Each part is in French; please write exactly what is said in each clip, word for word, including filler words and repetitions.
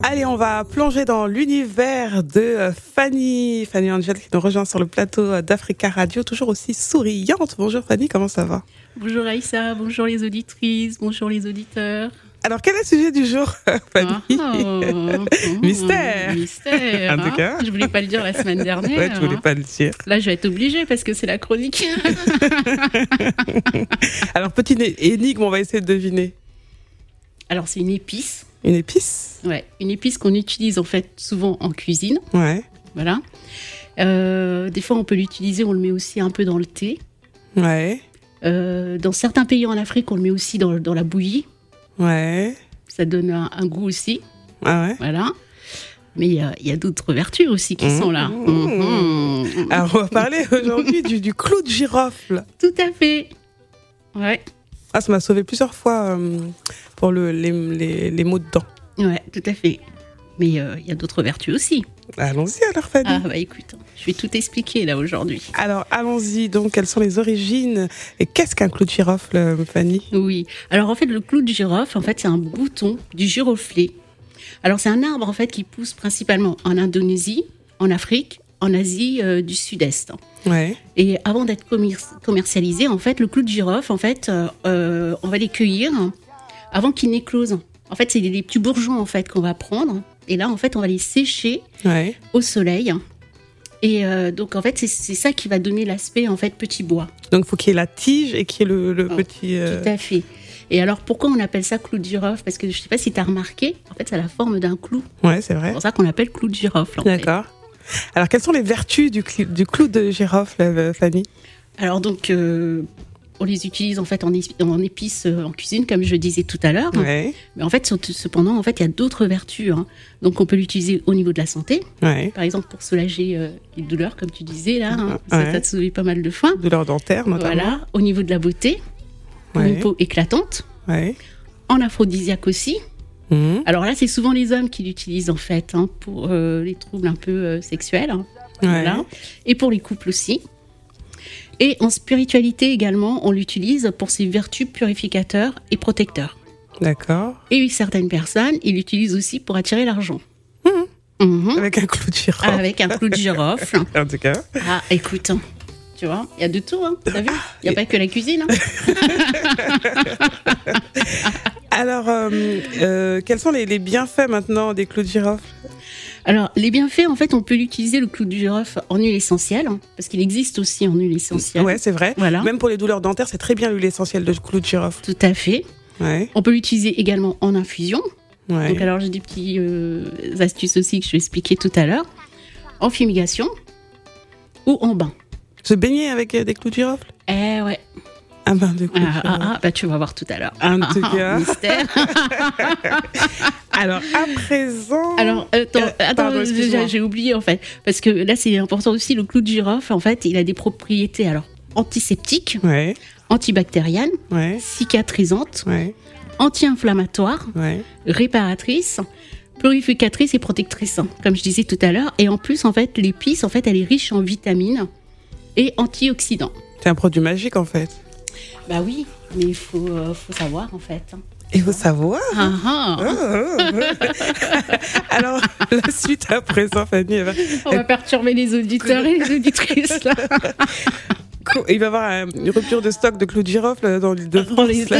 Allez, on va plonger dans l'univers de Fanny. Fanny Angel qui nous rejoint sur le plateau d'Africa Radio, toujours aussi souriante. Bonjour Fanny, comment ça va? Bonjour Aïssa, bonjour les auditrices, bonjour les auditeurs. Alors, quel est le sujet du jour, Fanny? Oh, Mystère. Mystère. En tout cas. Hein, je voulais pas le dire la semaine dernière. Ouais, tu voulais hein. pas le dire. Là, je vais être obligée parce que c'est la chronique. Alors, petite énigme, on va essayer de deviner. Alors, c'est une épice. Une épice? Ouais, une épice qu'on utilise en fait souvent en cuisine. Ouais. Voilà. Euh, des fois, on peut l'utiliser, on le met aussi un peu dans le thé. Ouais. Euh, dans certains pays en Afrique, on le met aussi dans, dans la bouillie. Ouais. Ça donne un, un goût aussi. Ah ouais. Voilà. Mais il y a, y a d'autres vertus aussi qui mmh, sont là. Mmh. Mmh. Alors, on va parler aujourd'hui du, du clou de girofle. Tout à fait. Ouais. Ah, ça m'a sauvé plusieurs fois euh, pour le, les, les, les maux de dents. Ouais, tout à fait. Mais il euh, y a d'autres vertus aussi. Allons-y alors, Fanny. Ah bah écoute, je vais tout expliquer là aujourd'hui. Alors, allons-y. Donc, quelles sont les origines et qu'est-ce qu'un clou de girofle, Fanny? Oui. Alors, en fait, le clou de girofle, en fait, c'est un bouton du giroflé. Alors, c'est un arbre, en fait, qui pousse principalement en Indonésie, en Afrique, en Asie euh, du Sud-Est. Ouais. Et avant d'être commer- commercialisé, en fait, le clou de girofle, en fait, euh, on va les cueillir avant qu'ils n'éclosent. En fait, c'est les petits bourgeons, en fait, qu'on va prendre. Et là, en fait, on va les sécher ouais. au soleil. Et euh, donc, en fait, c'est, c'est ça qui va donner l'aspect, en fait, petit bois. Donc, il faut qu'il y ait la tige et qu'il y ait le, le oh, petit... Euh... Tout à fait. Et alors, pourquoi on appelle ça clou de girofle? Parce que je ne sais pas si tu as remarqué, en fait, ça a la forme d'un clou. Ouais, c'est vrai. C'est pour ça qu'on l'appelle clou de girofle. En D'accord. fait. Alors, quelles sont les vertus du, cl- du clou de girofle, Fanny? Alors, donc, euh, on les utilise en fait en, é- en épices euh, en cuisine, comme je disais tout à l'heure. Ouais. Mais en fait, cependant, en fait, il y a d'autres vertus. Hein. Donc, on peut l'utiliser au niveau de la santé. Ouais. Par exemple, pour soulager euh, les douleurs, comme tu disais, là. Hein. Ouais. Ça t'a sauvé pas mal de fois. Douleurs dentaires, notamment. Voilà. Au niveau de la beauté, pour ouais. une peau éclatante. Ouais. En aphrodisiaque aussi. Mmh. Alors là, c'est souvent les hommes qui l'utilisent en fait hein, pour euh, les troubles un peu euh, sexuels, hein, ouais. voilà. Et pour les couples aussi. Et en spiritualité également, on l'utilise pour ses vertus purificateurs et protecteurs. D'accord. Et certaines personnes, ils l'utilisent aussi pour attirer l'argent. Mmh. Mmh. Avec un clou de girofle. Avec un clou de girofle. En tout cas. Ah, écoute, tu vois, il y a de tout, hein, t'as vu ? Il n'y a et... pas que la cuisine. Hein. Alors, euh, euh, quels sont les, les bienfaits maintenant des clous de girofle? Alors, les bienfaits, en fait, on peut l'utiliser, le clou de girofle, en huile essentielle, hein, parce qu'il existe aussi en huile essentielle. Ouais, c'est vrai. Voilà. Même pour les douleurs dentaires, c'est très bien l'huile essentielle de clou de girofle. Tout à fait. Ouais. On peut l'utiliser également en infusion. Ouais. Donc, alors, j'ai des petites euh, astuces aussi que je vais expliquer tout à l'heure. En fumigation ou en bain. Se baigner avec euh, des clous de girofle? Eh ouais. Un bain de clous de girofle. Ah, ah, ah, bah tu vas voir tout à l'heure. En ah, tout ah, cas. Mystère. Alors, à présent... Alors, attends, euh, attends pardon, déjà, j'ai oublié, en fait. Parce que là, c'est important aussi, le clou de girofle, en fait, il a des propriétés, alors, antiseptiques, ouais. antibactériennes, ouais. cicatrisantes, ouais. anti-inflammatoires, ouais. réparatrices, purificatrices et protectrices, comme je disais tout à l'heure. Et en plus, en fait, l'épice, en fait, elle est riche en vitamines et antioxydants. C'est un produit magique, en fait. Bah oui, mais il faut, euh, faut savoir, en fait. Il faut savoir. Ah, ah. Oh, oh, oh. Alors, la suite à présent, Fanny. Elle va... On va perturber les auditeurs et les auditrices, là. Il va y avoir une rupture de stock de clous de girofle dans l'île de France. Les...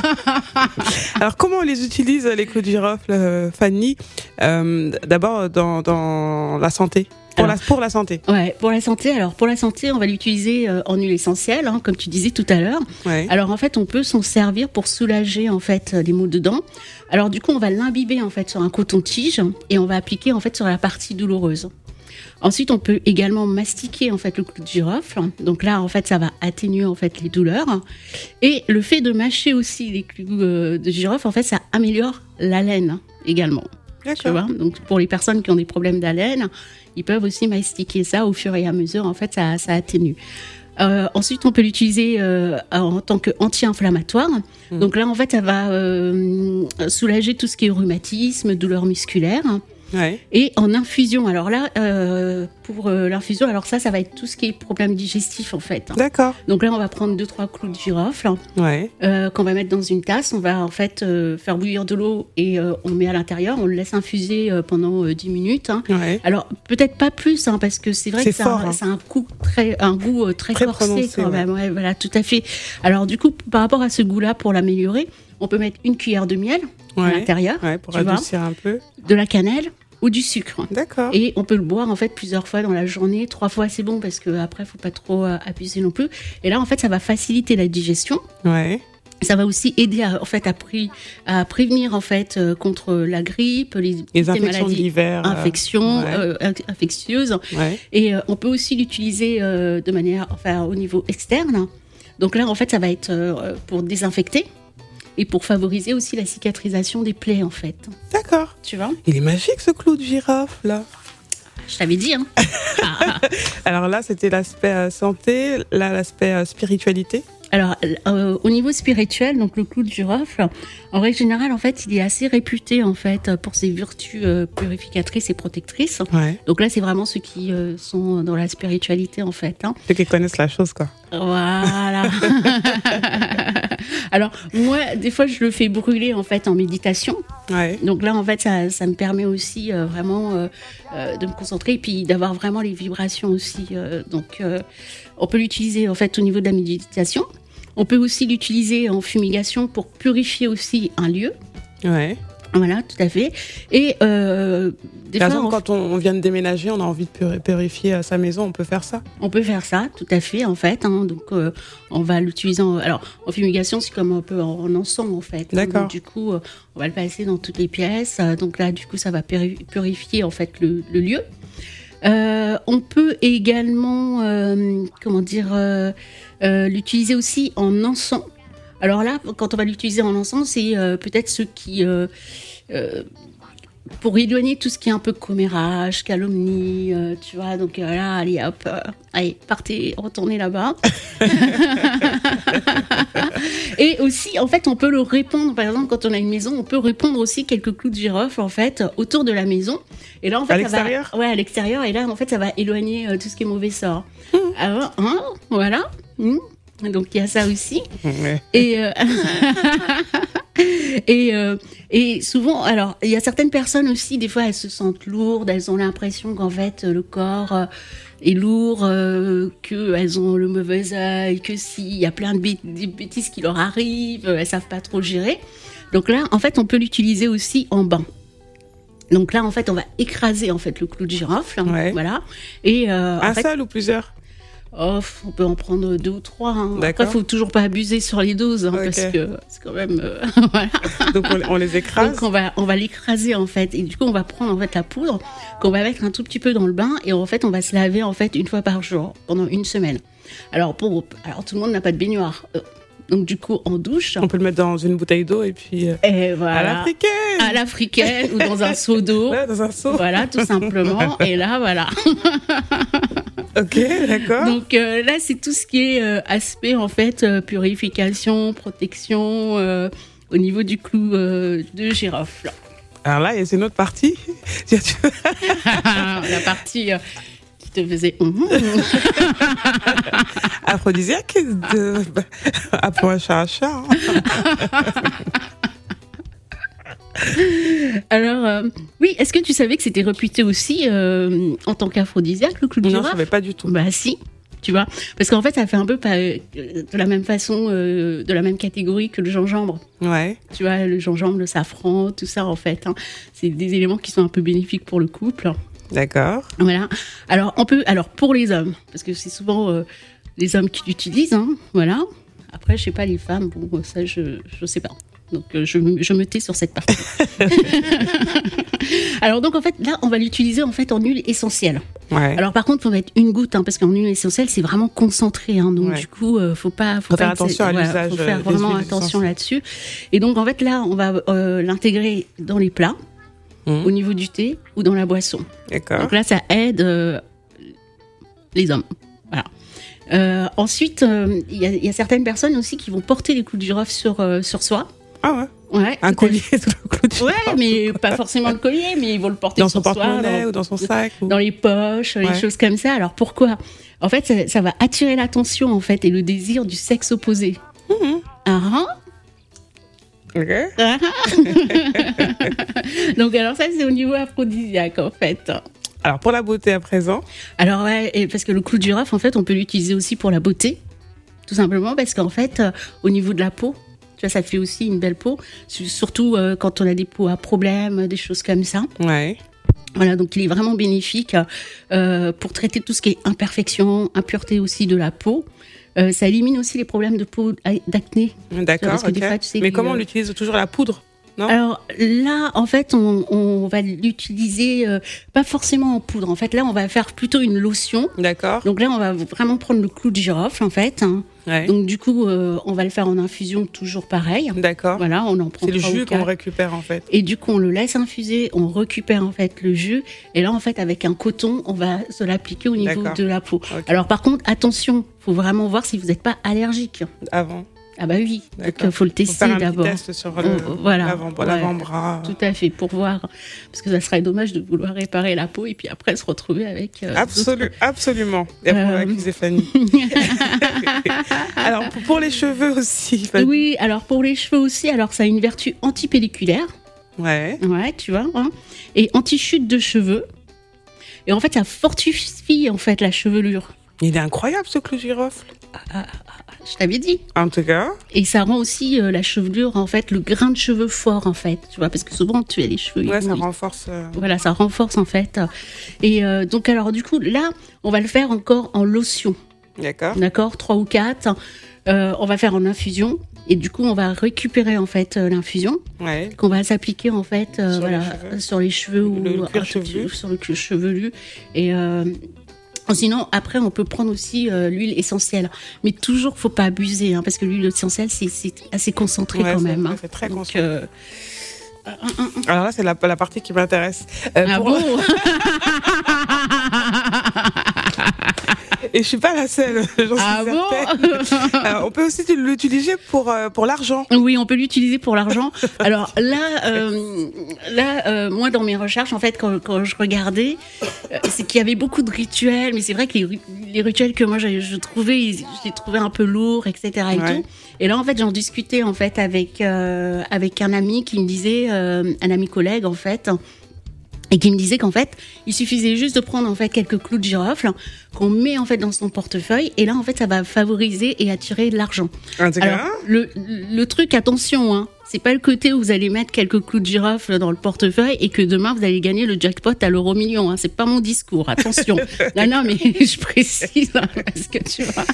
Alors, comment on les utilise, les clous de girofle, Fanny? euh, D'abord, dans, dans la santé. Pour, alors, la, pour la santé. Ouais, pour la santé. Alors, pour la santé, on va l'utiliser euh, en huile essentielle, hein, comme tu disais tout à l'heure. Ouais. Alors, en fait, on peut s'en servir pour soulager, en fait, les maux de dents. Alors, du coup, on va l'imbiber, en fait, sur un coton-tige et on va appliquer, en fait, sur la partie douloureuse. Ensuite, on peut également mastiquer, en fait, le clou de girofle. Donc là, en fait, ça va atténuer, en fait, les douleurs. Et le fait de mâcher aussi les clous euh, de girofle, en fait, ça améliore l'haleine également. Tu vois, donc pour les personnes qui ont des problèmes d'haleine, ils peuvent aussi mastiquer ça au fur et à mesure. En fait, ça, ça atténue. Euh, ensuite, on peut l'utiliser euh, en tant qu'anti-inflammatoire. Mmh. Donc là, en fait, ça va euh, soulager tout ce qui est rhumatisme, douleurs musculaires. Ouais. Et en infusion, alors là, euh, pour euh, l'infusion, alors ça, ça va être tout ce qui est problème digestif en fait. D'accord. Donc là, on va prendre deux trois clous de girofle Ouais. euh, qu'on va mettre dans une tasse. On va en fait euh, faire bouillir de l'eau et euh, on le met à l'intérieur. On le laisse infuser euh, pendant euh, dix minutes. Hein. Ouais. Alors peut-être pas plus, hein, parce que c'est vrai C'est que ça, fort, a, hein. ça a un goût très, un goût euh, très, Très corsé prononcé, quand même. Ouais, voilà, tout à fait. Alors du coup, par rapport à ce goût-là, pour l'améliorer, on peut mettre une cuillère de miel à Ouais. l'intérieur, Ouais, pour tu vois, adoucir un peu. de la cannelle ou du sucre. D'accord. Et on peut le boire en fait plusieurs fois dans la journée, trois fois c'est bon parce que après faut pas trop euh, abuser non plus. Et là en fait ça va faciliter la digestion. Ouais. Ça va aussi aider à, en fait à, pré- à prévenir en fait euh, contre la grippe, les, Les les infections maladies, d'hiver. euh, infections ouais. euh, inc- infectieuses. Ouais. Et euh, on peut aussi l'utiliser euh, de manière, enfin au niveau externe. Donc là en fait ça va être euh, pour désinfecter et pour favoriser aussi la cicatrisation des plaies en fait. D'accord. Tu vois ? Il est magique ce clou de girofle là. Je t'avais dit hein. Ah. Alors là, c'était l'aspect euh, santé, là l'aspect euh, spiritualité. Alors, euh, au niveau spirituel, donc le clou de girofle, en règle générale, en fait, il est assez réputé en fait pour ses vertus euh, purificatrices et protectrices. Ouais. Donc là, c'est vraiment ceux qui euh, sont dans la spiritualité en fait. Hein. Ceux qui connaissent la chose quoi. Voilà. Alors moi, des fois, je le fais brûler en fait en méditation. Ouais. Donc là, en fait, ça, ça me permet aussi euh, vraiment euh, euh, de me concentrer et puis d'avoir vraiment les vibrations aussi. Euh, donc, euh, on peut l'utiliser en fait au niveau de la méditation. On peut aussi l'utiliser en fumigation pour purifier aussi un lieu. Ouais. Voilà, tout à fait. Et euh, des Par fois, exemple, on, quand on, on vient de déménager, on a envie de pur- purifier euh, sa maison, on peut faire ça. on peut faire ça, tout à fait, en fait. Hein, donc, euh, on va l'utiliser. En, alors, en fumigation, c'est comme un peu en, en encens, en fait. D'accord. Donc, du coup, euh, on va le passer dans toutes les pièces. Euh, donc là, du coup, ça va puri- purifier en fait le, le lieu. Euh, on peut également, euh, comment dire, euh, euh, l'utiliser aussi en encens. Alors là, quand on va l'utiliser en encens, c'est euh, peut-être ceux qui, euh, euh, pour éloigner tout ce qui est un peu commérage, calomnie, euh, tu vois. Donc euh, là, allez hop, euh, allez, partez, retournez là-bas. Et aussi, en fait, on peut le répandre. Par exemple, quand on a une maison, on peut répandre aussi quelques clous de girofle en fait autour de la maison. Et là, en fait, À ça l'extérieur ? va, ouais, à l'extérieur. Et là, en fait, ça va éloigner euh, tout ce qui est mauvais sort. Alors, hein, voilà. Mmh. Donc il y a ça aussi. Ouais. Et euh, et euh, et souvent, alors il y a certaines personnes aussi, des fois elles se sentent lourdes, elles ont l'impression qu'en fait le corps euh, est lourd, euh, que elles ont le mauvais œil, que s'il y a plein de bêt- des bêtises qui leur arrivent, elles savent pas trop gérer. Donc là, en fait, on peut l'utiliser aussi en bain. Donc là, en fait, on va écraser en fait le clou de girofle, Ouais. voilà. Et euh, Un en fait, seul ou plusieurs? Oh, on peut en prendre deux ou trois. Hein. Après, D'accord. il faut toujours pas abuser sur les doses, hein, Ok. parce que c'est quand même. euh, voilà. Donc on, on les écrase. Donc on va, on va l'écraser en fait, et du coup on va prendre en fait la poudre qu'on va mettre un tout petit peu dans le bain, et en fait on va se laver en fait une fois par jour pendant une semaine. Alors pour, alors tout le monde n'a pas de baignoire, Euh, donc du coup en douche. On peut le mettre dans une bouteille d'eau et puis euh, Et à voilà. l'africaine. À l'africaine ou dans un seau d'eau. Ouais, dans un seau. Voilà, tout simplement. Et là, voilà. Ok, d'accord. Donc euh, là, c'est tout ce qui est euh, aspect en fait euh, purification, protection euh, au niveau du clou euh, de girofle. Alors là, c'est une autre partie. Tiens, tu veux- La partie euh, qui te faisait hum, hum. Aphrodisiaque. De... Appelons un chat un chat. hein. Alors euh, oui, est-ce que tu savais que c'était réputé aussi euh, en tant qu'aphrodisiaque le clou de Non, je girofle? savais pas du tout. Bah si, tu vois, parce qu'en fait ça fait un peu pas, euh, de la même façon, euh, de la même catégorie que le gingembre. Ouais. Tu vois, le gingembre, le safran, tout ça en fait, hein, c'est des éléments qui sont un peu bénéfiques pour le couple. D'accord. Voilà. Alors on peut, alors pour les hommes, parce que c'est souvent euh, les hommes qui l'utilisent, hein, voilà. Après, je sais pas les femmes, bon ça je je sais pas. Donc euh, je, je me tais sur cette partie. Alors donc en fait là on va l'utiliser en fait en huile essentielle. Ouais. Alors par contre faut mettre une goutte, hein, parce qu'en huile essentielle c'est vraiment concentré, hein, donc Ouais. du coup euh, faut pas faut, Faut pas faire être- attention à voilà, l'usage, faut faire euh, des vraiment huiles attention essentielles. là-dessus. Et donc en fait là on va euh, l'intégrer dans les plats, Mmh. au niveau du thé ou dans la boisson. D'accord. Donc là ça aide euh, les hommes. Voilà. Euh, ensuite, euh, il y, a- il y a certaines personnes aussi qui vont porter les clous de girofle sur, euh, sur soi. Ah ouais. Ouais. Un collier sous le clou de girofle. Ouais, mais pas forcément le collier, mais ils vont le porter dans sur son soi, porte-monnaie dans, ou dans son sac. Ou... dans les poches, Ouais. les choses comme ça. Alors pourquoi ? En fait, ça, ça va attirer l'attention en fait et le désir du sexe opposé. Mmh. Ah, ah. Ok. Ah, ah. Donc alors ça c'est au niveau aphrodisiaque en fait. Alors pour la beauté à présent. Alors ouais, et parce que le clou de girofle en fait on peut l'utiliser aussi pour la beauté, tout simplement parce qu'en fait euh, au niveau de la peau, tu vois ça fait aussi une belle peau, surtout euh, quand on a des peaux à problème, des choses comme ça. Ouais. Voilà, donc il est vraiment bénéfique euh, pour traiter tout ce qui est imperfection, impureté aussi de la peau. Euh, ça élimine aussi les problèmes de peau d'acné. D'accord. Parce que des Ok. fois, tu sais, Mais comment euh, on utilise toujours la poudre? Non. Alors là, en fait, on, on va l'utiliser euh, pas forcément en poudre. En fait, là, on va faire plutôt une lotion. D'accord. Donc là, on va vraiment prendre le clou de girofle, en fait. Hein. Ouais. Donc du coup, euh, on va le faire en infusion, toujours pareil. D'accord. Voilà, on en prend C'est le trois ou jus qu'on quatre. récupère en fait. Et du coup, on le laisse infuser, on récupère en fait le jus. Et là, en fait, avec un coton, on va se l'appliquer au niveau D'accord. de la peau. Ok. Alors par contre, attention, faut vraiment voir si vous n'êtes pas allergique. Avant. Ah bah oui, donc D'accord. il faut le Faut tester faire un d'abord. petit test sur le, Oh, voilà. l'avant, Ouais. l'avant-bras. Tout à fait, pour voir. Parce que ça serait dommage de vouloir réparer la peau et puis après se retrouver avec... euh, Absolu, absolument. Et après, on va Euh. accuser Fanny. Alors, pour- pour les cheveux aussi, Fanny. Oui, alors pour les cheveux aussi, alors ça a une vertu antipelliculaire, Ouais. ouais, tu vois, hein, et anti-chute de cheveux. Et en fait, ça fortifie en fait la chevelure. Il est incroyable ce clou de girofle. Je t'avais dit. En tout cas. Et ça rend aussi euh, la chevelure, en fait, le grain de cheveux fort, en fait. Tu vois, parce que souvent, tu as les cheveux... Ouais, ils- ça ils- renforce. euh, Voilà, ça renforce, en fait. Et euh, donc, alors, du coup, là, on va le faire encore en lotion. D'accord. D'accord, trois ou quatre. Euh, on va faire en infusion. Et du coup, on va récupérer, en fait, euh, l'infusion. Ouais. Qu'on va s'appliquer, en fait, euh, Sur les voilà, cheveux. sur les cheveux ou Le cuir un petit- chevelu. sur le cuir chevelu. Et... Euh, sinon, après, on peut prendre aussi euh, l'huile essentielle. Mais toujours, faut pas abuser, hein, parce que l'huile essentielle, c'est, c'est assez concentré Ouais, quand c'est- même. ouais, hein. c'est très Donc, concentré. euh, Alors là, c'est la, la partie qui m'intéresse. Euh, ah pour- bon Et je suis pas la seule, j'en suis Ah certaine. bon Alors, on peut aussi l'utiliser pour, euh, pour l'argent. Oui, on peut l'utiliser pour l'argent. Alors là, euh, là, euh, moi dans mes recherches, en fait, quand, quand je regardais, euh, c'est qu'il y avait beaucoup de rituels, mais c'est vrai que les, ri- les rituels que moi j'ai- je trouvais, ils- je les trouvais un peu lourds, et cetera. Et, Ouais. tout. Et là, en fait, j'en discutais en fait avec euh, avec un ami qui me disait, euh, un ami collègue en fait. Et qui me disait qu'en fait, il suffisait juste de prendre en fait quelques clous de girofle qu'on met en fait dans son portefeuille, et là en fait ça va favoriser et attirer de l'argent. En tout cas, Alors le, le truc, attention, hein, c'est pas le côté où vous allez mettre quelques clous de girofle dans le portefeuille et que demain vous allez gagner le jackpot à l'euro million. Hein, c'est pas mon discours, attention. non non, mais je précise hein, parce que tu vois,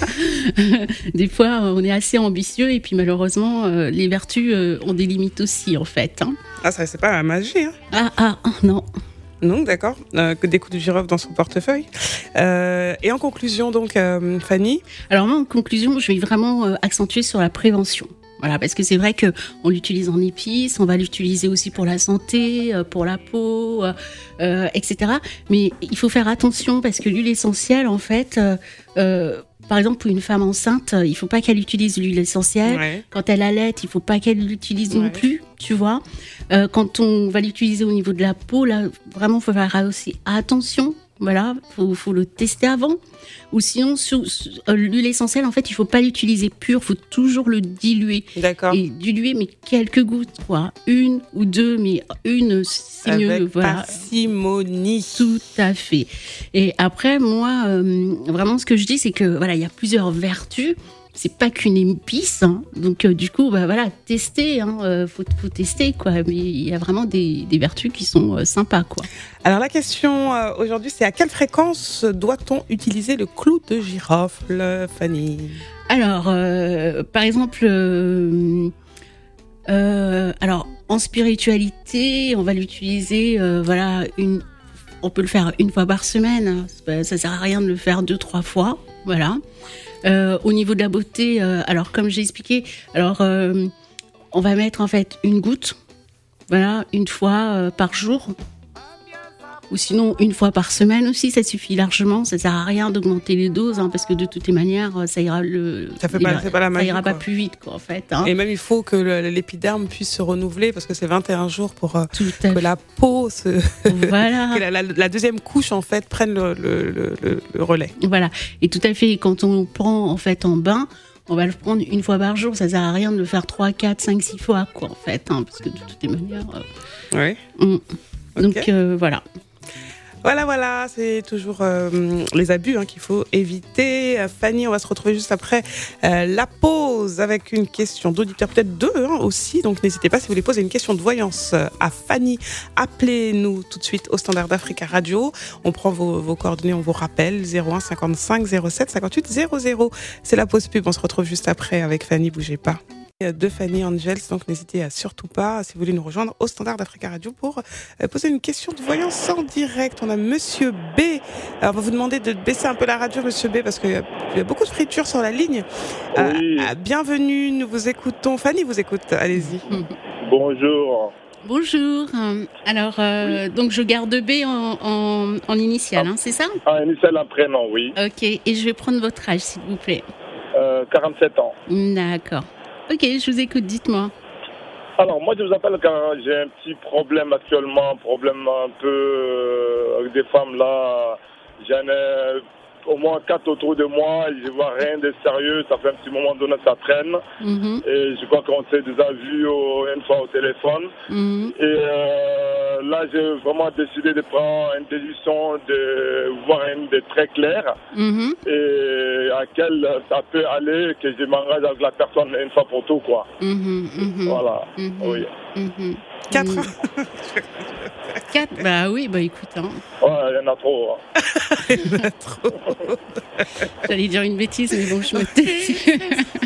des fois on est assez ambitieux et puis malheureusement euh, les vertus euh, ont des limites aussi en fait. Hein. ah, ça, c'est pas la magie. Hein. Ah ah ah, non. Non, d'accord. Euh, que des coups de girofle dans son portefeuille. Euh, et en conclusion, donc, euh, Fanny. Alors moi, en conclusion, je vais vraiment euh, accentuer sur la prévention. Voilà, parce que c'est vrai que on l'utilise en épices, on va l'utiliser aussi pour la santé, euh, pour la peau, euh, euh, et cetera. Mais il faut faire attention parce que l'huile essentielle, en fait, euh, euh, par exemple pour une femme enceinte, il faut pas qu'elle utilise l'huile essentielle. Ouais. Quand elle allait, il faut pas qu'elle l'utilise non Ouais. plus, tu vois. Euh, quand on va l'utiliser au niveau de la peau, là, vraiment, faut faire aussi attention. Voilà, faut, faut le tester avant. Ou sinon, sur, sur, euh, l'huile essentielle, en fait, il faut pas l'utiliser pure, faut toujours le diluer. D'accord. Et diluer, mais quelques gouttes, quoi. Une ou deux, mais une, c'est mieux. Avec Voilà. parcimonie. Tout à fait. Et après, moi, euh, vraiment, ce que je dis, c'est que voilà, il y a plusieurs vertus. C'est pas qu'une épice, hein. Donc euh, du coup, bah voilà, tester, hein. euh, faut, faut tester quoi. Mais il y a vraiment des, des vertus qui sont euh, sympas, quoi. Alors, la question euh, aujourd'hui, c'est à quelle fréquence doit-on utiliser le clou de girofle, Fanny? Alors, euh, par exemple, euh, euh, alors en spiritualité, on va l'utiliser, euh, voilà, une, on peut le faire une fois par semaine. Hein. Ça sert à rien de le faire deux, trois fois, voilà. Euh, au niveau de la beauté, euh, alors comme j'ai expliqué, alors euh, on va mettre en fait une goutte, voilà, une fois euh, par jour. ou sinon une fois par semaine aussi, ça suffit largement. Ça sert à rien d'augmenter les doses, hein, parce que de toutes les manières, ça ira le, ça fait pas, ira, c'est pas la magie, ça ira quoi. pas plus vite, quoi, en fait. Hein. Et même il faut que le, l'épiderme puisse se renouveler parce que c'est vingt et un jours pour euh, Tout que la peau se, voilà. que la, la, la deuxième couche en fait prenne le, le, le, le relais. Voilà. Et tout à fait. Quand on prend en fait en bain, on va le prendre une fois par jour. Ça sert à rien de le faire trois, quatre, cinq, six fois, quoi, en fait, hein, parce que de toutes les manières. Euh... Oui. Mm. Donc okay. euh, voilà. Voilà, voilà, c'est toujours euh, les abus hein, qu'il faut éviter. Euh, Fanny, on va se retrouver juste après euh, la pause avec une question d'auditeur, peut-être deux hein, aussi. Donc n'hésitez pas si vous voulez poser une question de voyance euh, à Fanny. Appelez-nous tout de suite au standard d'Africa Radio. On prend vos, vos coordonnées, on vous rappelle zéro un cinquante-cinq zéro sept cinquante-huit zéro zéro. C'est la pause pub, on se retrouve juste après avec Fanny, bougez pas. De Fanny Angels, donc n'hésitez surtout pas si vous voulez nous rejoindre au standard d'Africa Radio pour euh, poser une question de voyance en direct. On a Monsieur B. Alors on va vous demander de baisser un peu la radio, Monsieur B, parce qu'il y a, il y a beaucoup de friture sur la ligne. Euh, oui. euh, bienvenue, nous vous écoutons. Fanny vous écoute, allez-y. Bonjour. Bonjour. Alors euh, oui. donc je garde B en, en, en initial, ah, hein, c'est ça? En initial, en prénom, oui. Ok. Et je vais prendre votre âge, s'il vous plaît. Euh, quarante-sept ans. D'accord. Ok, je vous écoute, dites-moi. Alors, moi, je vous appelle quand j'ai un petit problème actuellement, problème un peu euh, avec des femmes, là. J'en ai au moins quatre autour de moi, je vois rien de sérieux, ça fait un petit moment donné, ça traîne. Mm-hmm. Et je crois qu'on s'est déjà vu au, une fois au téléphone. Mm-hmm. Et euh, là, j'ai vraiment décidé de prendre une décision de voir une de très claire. Mm-hmm. Et à quel ça peut aller, que je m'engage avec la personne une fois pour tout, quoi. Mm-hmm. Mm-hmm. Voilà, mm-hmm. oui. Mm-hmm. Quatre Quatre Bah oui, bah écoute. Hein. Ouais, il y en a trop. Hein. Il y en a trop. J'allais dire une bêtise, mais bon, je me tais.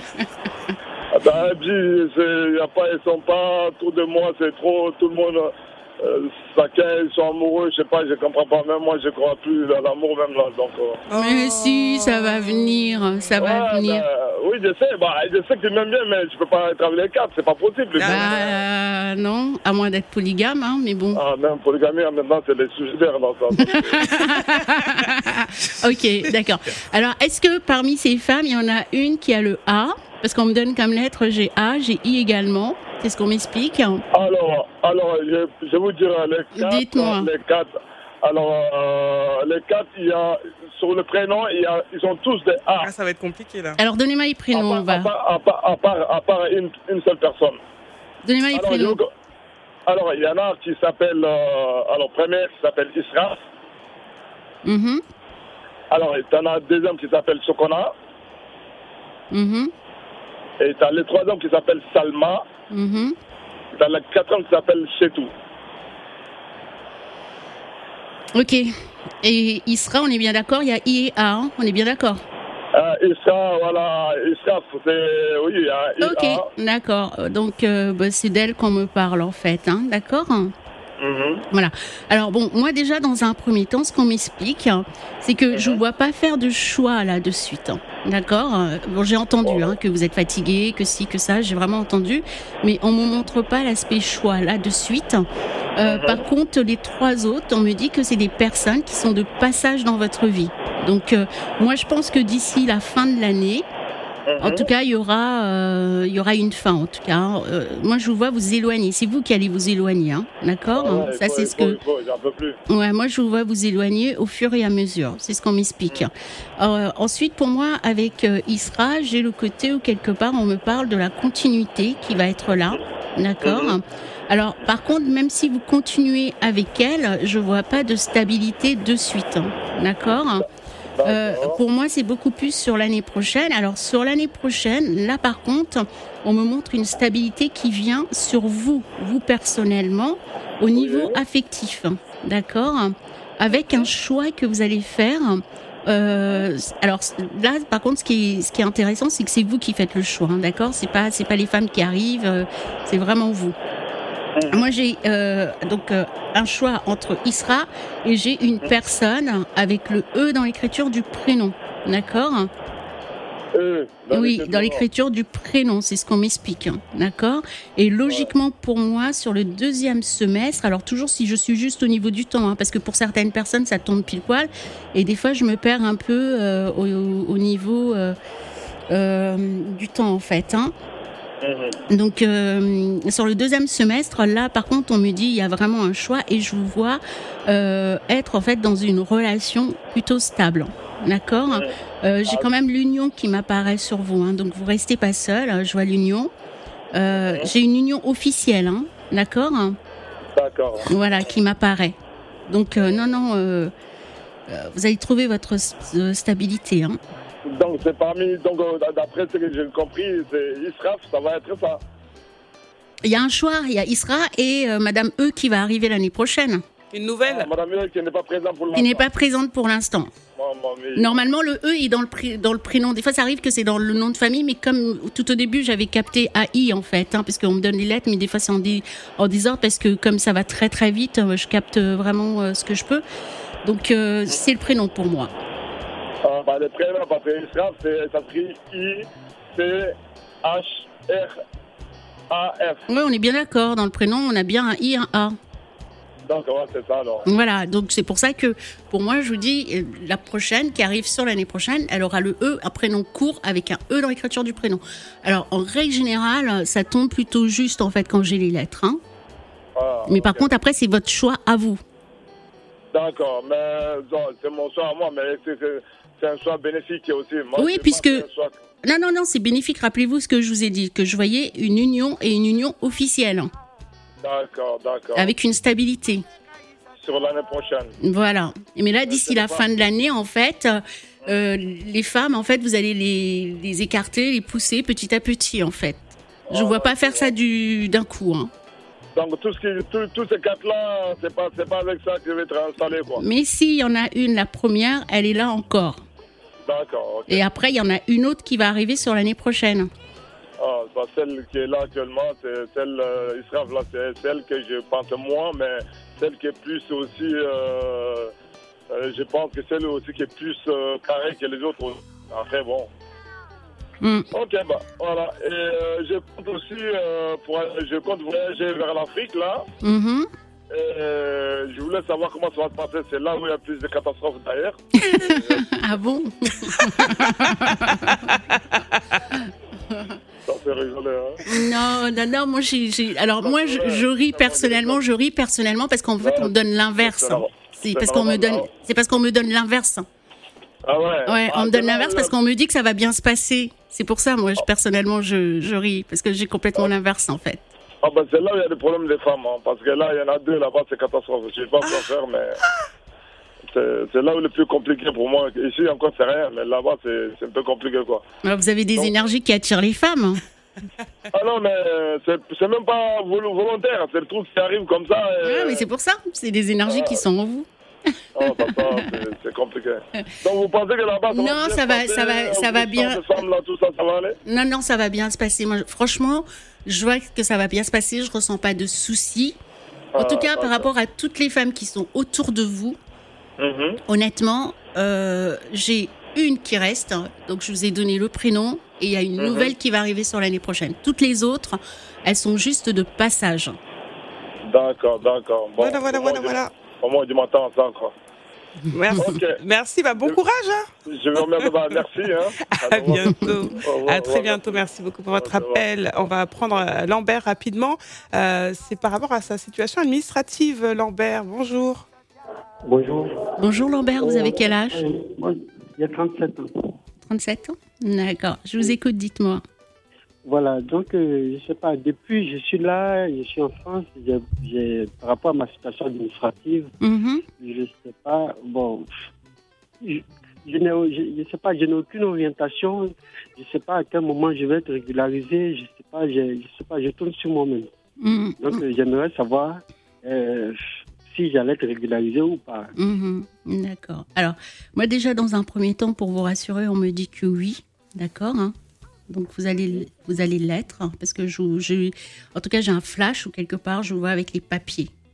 Ben, il n'y a pas, ils sont pas autour de moi, c'est trop, tout le monde, euh, chacun, ils sont amoureux, je sais pas, je comprends pas, même moi, je crois plus dans l'amour, même là, donc. Euh... Mais si, ça va venir, ça ouais, va venir. Ben, oui, je sais, bah, je sais que tu m'aimes bien, mais je peux pas être avec les quatre, c'est pas possible. Bah, euh, non, à moins d'être polygame, hein, mais bon. Ah, même polygamie, maintenant, c'est les suicidaires, dans ça. Ok, d'accord. Alors, est-ce que parmi ces femmes, il y en a une qui a le A? Parce qu'on me donne comme lettre, j'ai A, j'ai I également. Qu'est-ce qu'on m'explique? Alors, alors je, je vous dirai les quatre. Dites-moi. Les quatre. Alors, euh, les quatre, il y a, sur le prénom, il y a, ils ont tous des A. Ah, ça va être compliqué, là. Alors, donnez-moi les prénoms, à part, on va. À part, à part, à part, à part une, une seule personne. Donnez-moi les alors, prénoms. Je, alors, il y en a qui s'appelle, euh, alors, première qui s'appelle Isra. Mm-hmm. Alors, il y en a un deuxième qui s'appelle Sokona. Mm-hmm. Et tu as le troisième qui s'appelle Salma. Mm-hmm. Tu as le quatrième qui s'appelle Chetou. Ok. Et Isra, on est bien d'accord, il y a I et A, hein, on est bien d'accord. Euh, Isra, voilà, Isra, c'est, oui, il y a I A. Ok, d'accord. Donc, euh, bah, c'est d'elle qu'on me parle, en fait, hein, d'accord? Mm-hmm. Voilà. Alors bon, moi déjà dans un premier temps, ce qu'on m'explique, c'est que mm-hmm. je ne vois pas faire de choix là de suite. Hein. D'accord. Bon, j'ai entendu hein, que vous êtes fatigué, que ci, que ça, j'ai vraiment entendu, mais on me montre pas l'aspect choix là de suite. Euh, mm-hmm. Par contre, les trois autres, on me dit que c'est des personnes qui sont de passage dans votre vie. Donc euh, moi, je pense que d'ici la fin de l'année. En tout cas, il y aura, euh, il y aura une fin. En tout cas, euh, moi, je vous vois vous éloigner. C'est vous qui allez vous éloigner, hein, d'accord? Ah ouais, ça, faut, c'est faut, ce que. Faut, j'en peux plus. Ouais, moi, je vous vois vous éloigner au fur et à mesure. C'est ce qu'on m'explique. Euh, ensuite, pour moi, avec euh, Isra, j'ai le côté où quelque part, on me parle de la continuité qui va être là, d'accord? Mm-hmm. Alors, par contre, même si vous continuez avec elle, je vois pas de stabilité de suite, d'accord? Euh, pour moi, c'est beaucoup plus sur l'année prochaine. Alors, sur l'année prochaine, là, par contre, on me montre une stabilité qui vient sur vous, vous personnellement, au niveau oui. affectif, d'accord? Avec un choix que vous allez faire. Euh, alors là, par contre, ce qui est, ce qui est intéressant, c'est que c'est vous qui faites le choix, hein, d'accord? C'est pas, c'est pas les femmes qui arrivent, euh, c'est vraiment vous. Moi, j'ai euh, donc euh, un choix entre Isra et j'ai une personne avec le E dans l'écriture du prénom, d'accord? E, dans Oui, l'écriture. dans l'écriture du prénom, c'est ce qu'on m'explique, hein, d'accord. Et logiquement, pour moi, sur le deuxième semestre, alors toujours si je suis juste au niveau du temps, hein, parce que pour certaines personnes, ça tombe pile poil, et des fois, je me perds un peu euh, au, au niveau euh, euh, du temps, en fait. Hein. Mhm. Donc, euh, sur le deuxième semestre, là, par contre, on me dit il y a vraiment un choix, et je vous vois euh, être en fait dans une relation plutôt stable. D'accord. Mhm. Euh, j'ai quand même l'union qui m'apparaît sur vous, hein, donc vous restez pas seul. Hein, je vois l'union. Euh, Mhm. j'ai une union officielle, hein, d'accord. D'accord. Voilà, qui m'apparaît. Donc euh, non, non, euh, euh, vous allez trouver votre s- euh, stabilité. Hein. Donc c'est parmi, donc euh, d'après ce que j'ai compris, c'est Israf, ça va être ça. Il y a un choix. Il y a Isra et euh, Madame E qui va arriver l'année prochaine, Une nouvelle. Ah, Madame Muriel qui n'est pas présente pour qui n'est l'instant. pas présente pour l'instant. Maman, mais- Normalement, le E est dans le, pré- dans le prénom. Des fois, ça arrive que c'est dans le nom de famille, mais comme tout au début, j'avais capté A I, en fait, hein, parce qu'on me donne les lettres, mais des fois, c'est en, dé- en désordre, parce que comme ça va très, très vite, euh, je capte vraiment euh, ce que je peux. Donc, euh, c'est le prénom pour moi. Ah, bah, les prénoms, parce que Israf, c'est- ça s'écrit I C H R A F. Oui, on est bien d'accord. Dans le prénom, on a bien un I, un A. Donc ouais, c'est ça alors. Voilà, donc c'est pour ça que, pour moi, je vous dis, euh, la prochaine, qui arrive sur l'année prochaine, elle aura le E, un prénom court, avec un E dans l'écriture du prénom. Alors, en règle générale, ça tombe plutôt juste, en fait, quand j'ai les lettres. Hein. Ah, Mais par ok. contre, après, c'est votre choix à vous. D'accord, mais non, c'est mon choix à moi, mais c'est, c'est, c'est un choix bénéfique aussi. Moi, Oui, c'est puisque- pas un choix- Non, non, non, c'est bénéfique. Rappelez-vous ce que je vous ai dit, que je voyais une union et une union officielle, hein, D'accord, d'accord. avec une stabilité. Sur l'année prochaine. Voilà. Mais là, d'ici c'est la pas- fin de l'année, en fait, euh, les femmes, en fait, vous allez les, les écarter, les pousser petit à petit, en fait. Je ne Ah, vois pas ouais, faire c'est ça du, d'un coup. Hein. Donc, tout ce qui, tout- tous ces quatre-là, c'est pas, c'est pas avec ça que je vais être installé, quoi. Mais s'il y en a une, la première, elle est là encore. D'accord, ok. Et après, il y en a une autre qui va arriver sur l'année prochaine. Ah, bah, celle qui est là actuellement, c'est celle, euh, Israël, là, c'est celle que je pense moins, mais celle qui est plus aussi, euh, euh, je pense que celle aussi qui est plus euh, carrée que les autres. Après, bon. Hmm. Ok, bah, voilà. Et euh, je compte aussi, euh, pour, je compte voyager vers l'Afrique, là. Mhm. Et, euh, je voulais savoir comment ça va se passer. C'est là où il y a plus de catastrophes d'ailleurs. Ah bon? Ça fait rigoler, hein. Non, non, non, moi, j'ai, j'ai- alors moi, je, je ris personnellement, je ris personnellement parce qu'en fait, on me donne l'inverse. C'est normal. C'est C'est parce qu'on me normal, donne, hein. c'est parce qu'on me donne l'inverse. Ah ouais. Ouais, Ah, on me c'est donne là l'inverse où parce il y a- qu'on me dit que ça va bien se passer. C'est pour ça, moi, je, personnellement, je, je ris parce que j'ai complètement l'inverse en fait. Ah ben c'est là où il y a des problèmes des femmes, hein, parce que là, il y en a deux là-bas, c'est catastrophe. Je sais pas quoi faire, mais c'est, c'est là où le plus compliqué pour moi. Ici, encore, c'est rien, mais là-bas, c'est, c'est un peu compliqué, quoi. Alors, vous avez des Donc- énergies qui attirent les femmes. Hein. Ah non, mais euh, c'est, c'est même pas vol- volontaire, c'est le truc qui arrive comme ça. Et... Ah, mais c'est pour ça. C'est des énergies qui sont en vous. Ah, bah, ça, c'est, c'est compliqué. Donc, vous pensez que là-bas, ça Non, va bien ça se va- passer, ça va- ça vous va êtes bien. sans ces femmes, là, tout ça, ça va aller? Non, non, ça va bien se passer. Moi, franchement, je vois que ça va bien se passer. Je ressens pas de soucis. En Ah, tout cas, par d'accord. rapport à toutes les femmes qui sont autour de vous, Mhm. honnêtement, euh, j'ai une qui reste. Donc, je vous ai donné le prénom et il y a une Mhm. nouvelle qui va arriver sur l'année prochaine. Toutes les autres, elles sont juste de passage. D'accord, d'accord. Bon, Voilà, voilà, au moins, voilà, je- voilà. Au moins, je m'attends à ça, quoi. Merci. Ok. Merci, bah, bon courage. Hein. Je vous remercie, bah, merci. Hein. À bientôt. Au revoir, À très au revoir. bientôt. Merci beaucoup pour votre Au revoir. appel. On va prendre euh, Lambert rapidement. Euh, c'est par rapport à sa situation administrative. Lambert, bonjour. Bonjour. Bonjour Lambert, vous avez quel âge? Euh, Moi, il y a trente-sept ans. trente-sept ans? D'accord, je vous écoute, dites-moi. Voilà, donc, euh, je sais pas, depuis je suis là, je suis en France, j'ai, j'ai- par rapport à ma situation administrative, Mhm. je sais pas, bon, je, je n'ai, je, je sais pas, je n'ai aucune orientation, je sais pas à quel moment je vais être régularisé, je sais pas, je, je sais pas, je tourne sur moi-même. Mhm. Donc, euh, j'aimerais savoir euh, si j'allais être régularisé ou pas. Mhm. D'accord. Alors, moi déjà, dans un premier temps, pour vous rassurer, on me dit que oui, d'accord, hein. Donc, vous allez, vous allez l'être, hein, parce que je, je- en tout cas, j'ai un flash ou quelque part, je vous vois avec les papiers,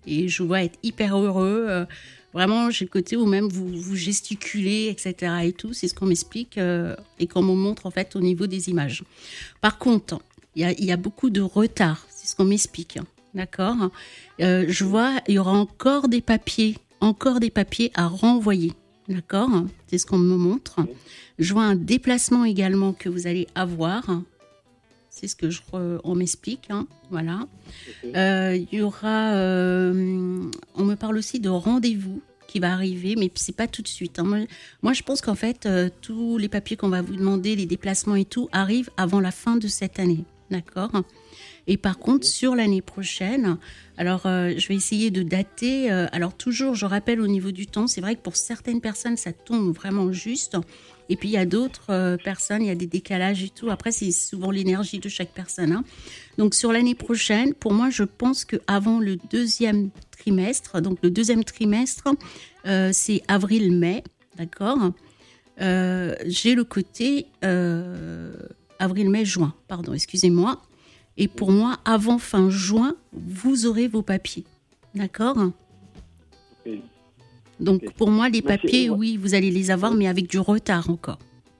Et je vous vois être hyper heureux. Euh, vraiment, j'ai le côté où même vous, vous gesticulez, et cetera. Et tout, c'est ce qu'on m'explique euh, et qu'on me montre en fait au niveau des images. Par contre, il y a, il y a beaucoup de retard, c'est ce qu'on m'explique. D'accord. Euh, je vois, il y aura encore des papiers, encore des papiers à renvoyer. D'accord. C'est ce qu'on me montre. Je vois un déplacement également que vous allez avoir. C'est ce que je, on m'explique. Hein. Voilà. Euh, il y aura, euh, on me parle aussi de rendez-vous qui va arriver, mais c'est pas tout de suite. Hein. Moi, moi, je pense qu'en fait, euh, tous les papiers qu'on va vous demander, les déplacements et tout, arrivent avant la fin de cette année. D'accord. Et par contre, sur l'année prochaine, alors euh, je vais essayer de dater. Euh, alors toujours, je rappelle au niveau du temps, c'est vrai que pour certaines personnes, ça tombe vraiment juste. Et puis il y a d'autres euh, personnes, il y a des décalages et tout. Après, c'est souvent l'énergie de chaque personne. Hein. Donc sur l'année prochaine, pour moi, je pense qu'avant le deuxième trimestre, donc le deuxième trimestre, euh, c'est avril-mai, d'accord. Euh, j'ai le côté euh, avril-mai-juin, pardon, excusez-moi. Et pour moi, avant fin juin, vous aurez vos papiers. D'accord ? Okay. Donc, okay. pour moi, les Merci. papiers, oui, vous allez les avoir, mais avec du retard encore.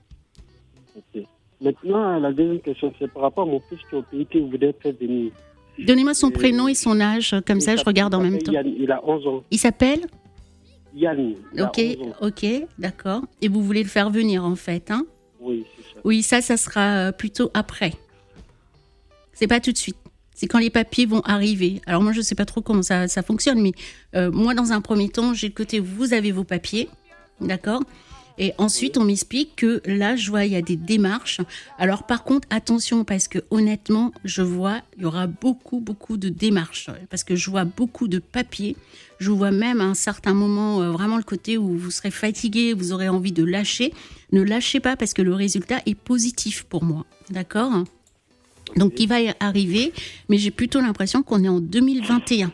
Okay. Maintenant, la deuxième question, c'est par rapport à mon fils qui est au pays que vous voulez faire venir. Donnez-moi son Euh, prénom et son âge, comme ça, je regarde en même temps. Yann, il a onze ans. Il s'appelle ? Yann, il Ok, a onze ans. ok, d'accord. Et vous voulez le faire venir, en fait, hein ? Oui, c'est ça. Oui, ça, ça sera plutôt après. C'est pas tout de suite. C'est quand les papiers vont arriver. Alors moi, je sais pas trop comment ça, ça fonctionne, mais euh, moi, dans un premier temps, j'ai le côté vous avez vos papiers, d'accord ? Et ensuite, on m'explique que là, je vois, il y a des démarches. Alors par contre, attention, parce que honnêtement, je vois, il y aura beaucoup, beaucoup de démarches. Parce que je vois beaucoup de papiers. Je vois même à un certain moment, euh, vraiment le côté où vous serez fatigué, vous aurez envie de lâcher. Ne lâchez pas parce que le résultat est positif pour moi, d'accord ? Donc, il va y arriver, mais j'ai plutôt l'impression qu'on est en deux mille vingt et un.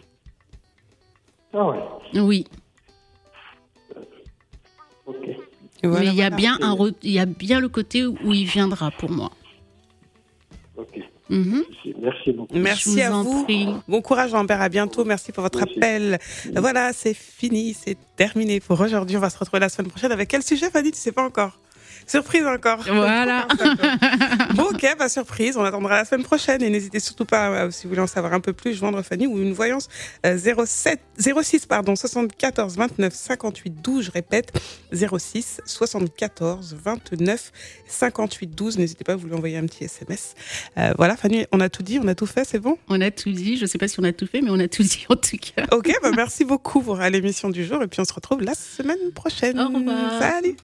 Ah ouais. Oui. Ok. Voilà, mais il y a voilà. bien un, re- il y a bien le côté où il viendra pour moi. Ok. Mhm. Merci beaucoup. Merci Je vous à en vous. prie. Bon courage, Lambert. À bientôt. Merci pour votre Merci. appel. Voilà, c'est fini. C'est terminé pour aujourd'hui. On va se retrouver la semaine prochaine. Avec quel sujet, Fanny ? Tu sais pas encore. Surprise encore. Voilà. Bon, ok, bah, surprise. On attendra la semaine prochaine. Et n'hésitez surtout pas, euh, si vous voulez en savoir un peu plus, joindre Fanny ou une voyance euh, zéro sept, zéro six pardon, soixante-quatorze vingt-neuf cinquante-huit douze. Je répète, zéro six soixante-quatorze vingt-neuf cinquante-huit douze. N'hésitez pas à vous lui envoyer un petit S M S. Euh, voilà, Fanny, on a tout dit, on a tout fait, c'est bon ? On a tout dit. Je ne sais pas si on a tout fait, mais on a tout dit en tout cas. Ok, bah merci beaucoup pour l'émission du jour. Et puis on se retrouve la semaine prochaine. Au revoir. Salut.